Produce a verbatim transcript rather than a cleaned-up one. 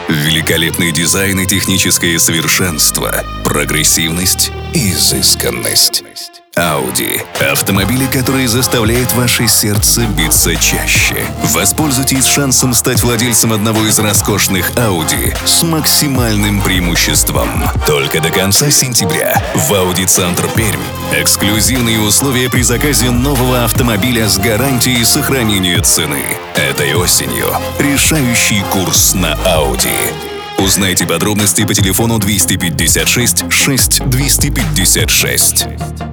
Великолепный дизайн и техническое совершенство, прогрессивность и изысканность. Audi – автомобили, которые заставляют ваше сердце биться чаще. Воспользуйтесь шансом стать владельцем одного из роскошных Audi с максимальным преимуществом. Только до конца сентября в Audi Центр Пермь эксклюзивные условия при заказе нового автомобиля с гарантией сохранения цены. Этой осенью решающий курс на Audi. Узнайте подробности по телефону двести пятьдесят шесть шесть двести пятьдесят шесть.